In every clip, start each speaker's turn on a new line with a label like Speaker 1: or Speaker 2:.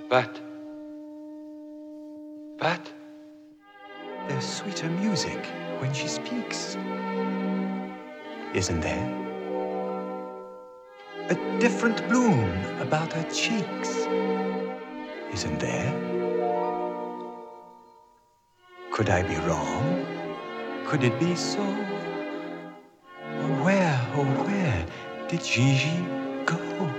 Speaker 1: But
Speaker 2: there's sweeter music when she speaks, isn't there? A different bloom about her cheeks, isn't there? Could I be wrong? Could it be so? Oh, where did Gigi go?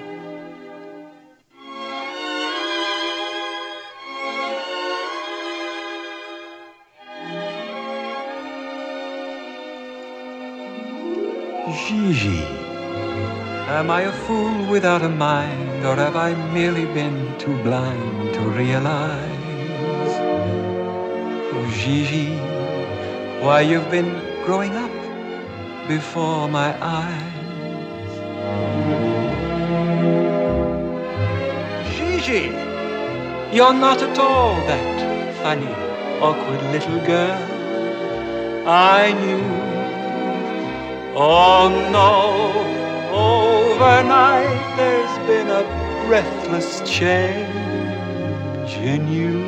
Speaker 2: Gigi, am I a fool without a mind, or have I merely been too blind to realize? Oh, Gigi, why you've been growing up before my eyes. Gigi, you're not at all that funny, awkward little girl I knew. Oh no, overnight there's been a breathless change in you.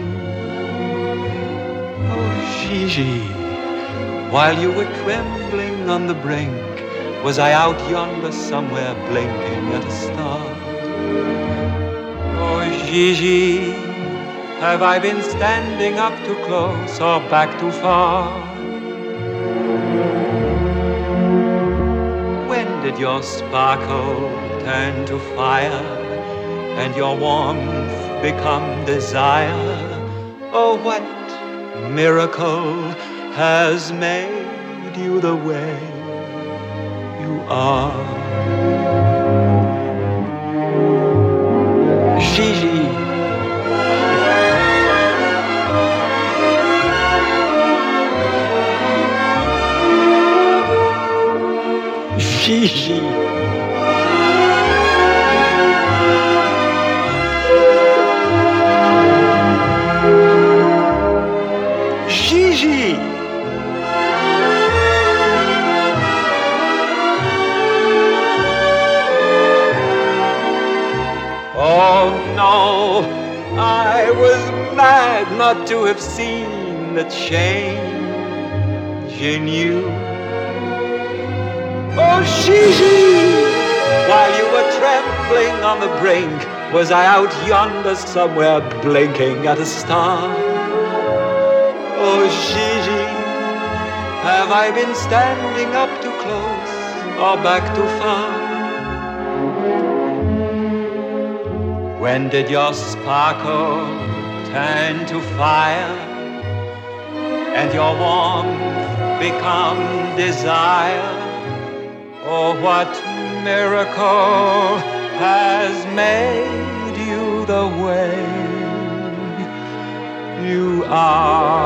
Speaker 2: Oh Gigi, while you were trembling on the brink, was I out yonder somewhere blinking at a star? Oh Gigi, have I been standing up too close or back too far? Did your sparkle turn to fire and your warmth become desire? Oh, what miracle has made you the way you are? Gigi, Gigi. Gigi. Oh no, I was mad not to have seen the change in you. Oh, Gigi, while you were trembling on the brink, was I out yonder somewhere blinking at a star? Oh, Gigi, have I been standing up too close or back too far? When did your sparkle turn to fire and your warmth become desire? Oh, what miracle has made you the way you are?